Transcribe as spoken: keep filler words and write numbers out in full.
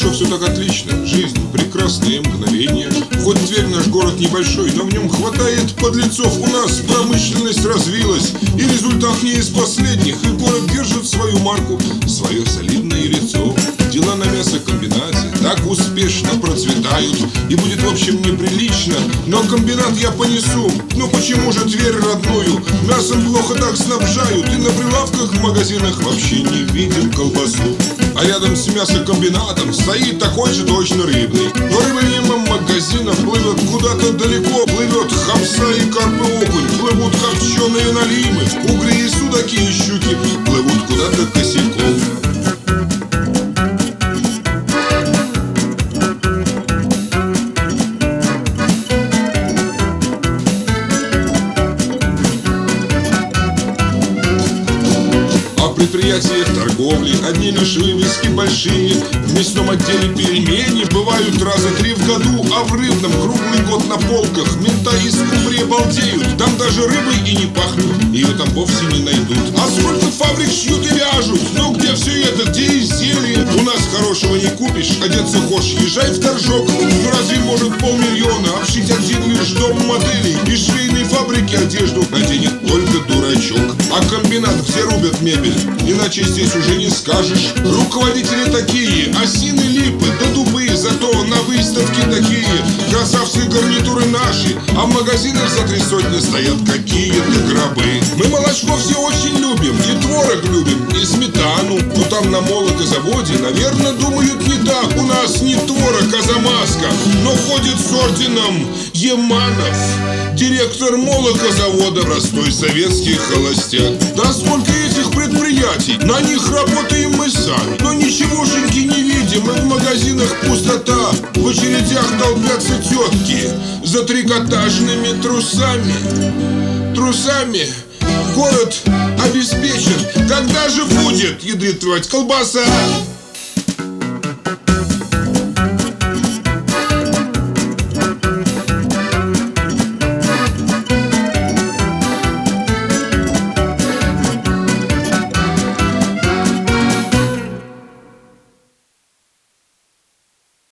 хорошо, все так отлично. Жизнь, прекрасные мгновения. Хоть Тверь наш город небольшой, но в нем хватает подлецов. У нас промышленность развилась, и результат не из последних. И город держит свою марку, свое солидное лицо. Дела на мясокомбинате так успешно процветают, и будет в общем неприлично, но комбинат я понесу. Но почему же Тверь родную мясом плохо так снабжают, и на прилавках в магазинах вообще не видим колбасу? А рядом с мясокомбинатом стоит такой же точно рыбный. Но рыба мимо магазинов плывет куда-то далеко. Плывет хамса и карп и окунь, плывут копченые налимы, угри и судаки и щуки плывут куда-то косяком. В предприятиях торговли одни лишь вывески большие. В мясном отделе пельмени бывают раза три в году, а в рыбном круглый год на полках мента и скумбрии балдеют. Там даже рыбой и не пахнет, ее там вовсе не найдут. А сколько фабрик шьют и вяжут, ну где все это, где изделие? У нас хорошего не купишь, одеться хочешь, езжай в Торжок. Ну разве может полмиллиона обшить один лишь дом моделей? И швейной фабрики одежду наденет только дурачок. А комбинат, где рубят мебель, иначе здесь уже не скажешь. Руководители такие, осины, липы, да дубы, зато на выставке такие красавцы гарнитуры наши, а в магазинах за три сотни стоят какие-то гробы. Мы молочко все очень любим, и творог любим, и сметану. Но там на молокозаводе, наверное, думают не так. У нас не творог, а замазка, но ходит с орденом Еманов, директор молокозавода, простой советский холостяк. Да сколько этих предприятий, на них работаем мы сами, но ничегошеньки не видим, и в магазинах пустота. В очередях толпятся тетки за трикотажными трусами. Трусами город обеспечен. Когда же будет, ядрит твать, колбаса?